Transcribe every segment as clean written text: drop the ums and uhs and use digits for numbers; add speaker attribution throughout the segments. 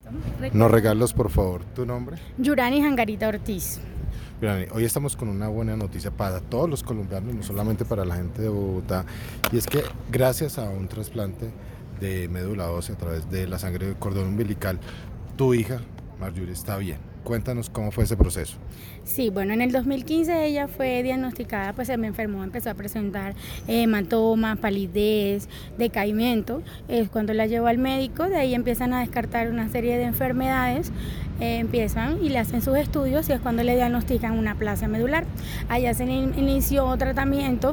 Speaker 1: Nos regalas, por favor, tu nombre.
Speaker 2: Yurani Jangarita Ortiz.
Speaker 1: Mira, hoy estamos con una buena noticia para todos los colombianos, no solamente para la gente de Bogotá, y es que gracias a un trasplante de médula ósea a través de la sangre del cordón umbilical, tu hija, Marjorie, está bien. Cuéntanos cómo fue ese proceso.
Speaker 2: Sí, bueno, en el 2015 ella fue diagnosticada, pues se me enfermó, empezó a presentar hematomas, palidez, decaimiento. Es cuando la llevó al médico, de ahí empiezan a descartar una serie de enfermedades, empiezan y le hacen sus estudios y es cuando le diagnostican una plasia medular. Allá se inició tratamiento.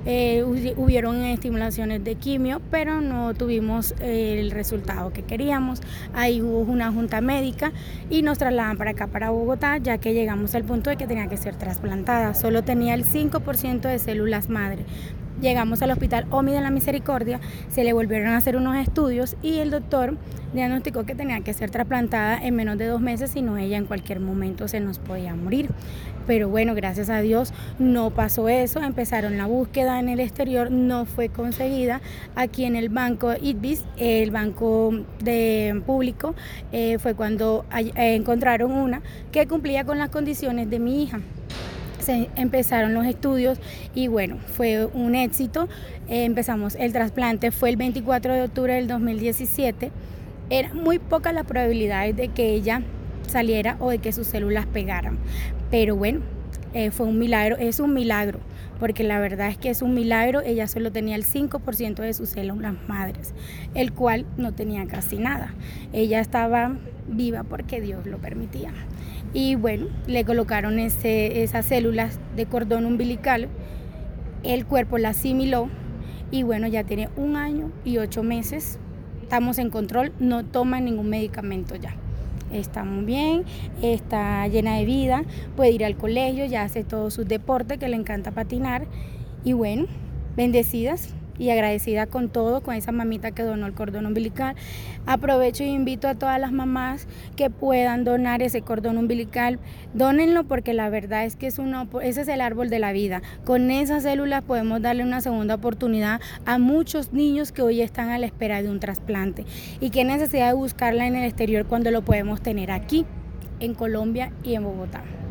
Speaker 2: Hubieron estimulaciones de quimio, pero no tuvimos el resultado que queríamos. Ahí hubo una junta médica y nos trasladan para acá, para Bogotá, ya que llegamos al punto de que tenía que ser trasplantada. Solo tenía el 5% de células madre. Llegamos al hospital OMI de la Misericordia, se le volvieron a hacer unos estudios y el doctor diagnosticó que tenía que ser trasplantada en menos de 2 meses, si no ella en cualquier momento se nos podía morir. Pero bueno, gracias a Dios no pasó eso, empezaron la búsqueda en el exterior, no fue conseguida. Aquí en el banco IDVIS, el banco de público, fue cuando encontraron una que cumplía con las condiciones de mi hija. Se empezaron los estudios y bueno, fue un éxito. Empezamos el trasplante, fue el 24 de octubre del 2017. Eran muy pocas las probabilidades de que ella saliera o de que sus células pegaran, pero bueno, fue un milagro, es un milagro, porque la verdad es que es un milagro. Ella solo tenía el 5% de sus células madres, el cual no tenía casi nada. Ella estaba viva porque Dios lo permitía. Y bueno, le colocaron esas células de cordón umbilical, el cuerpo la asimiló y bueno, ya tiene 1 año y 8 meses. Estamos en control, no toma ningún medicamento ya. Está muy bien, está llena de vida, puede ir al colegio, ya hace todos sus deportes, que le encanta patinar. Y bueno, bendecidas y agradecida con todo, con esa mamita que donó el cordón umbilical. Aprovecho y invito a todas las mamás que puedan donar ese cordón umbilical, dónenlo, porque la verdad es que ese es el árbol de la vida. Con esas células podemos darle una segunda oportunidad a muchos niños que hoy están a la espera de un trasplante. Y qué necesidad de buscarla en el exterior cuando lo podemos tener aquí, en Colombia y en Bogotá.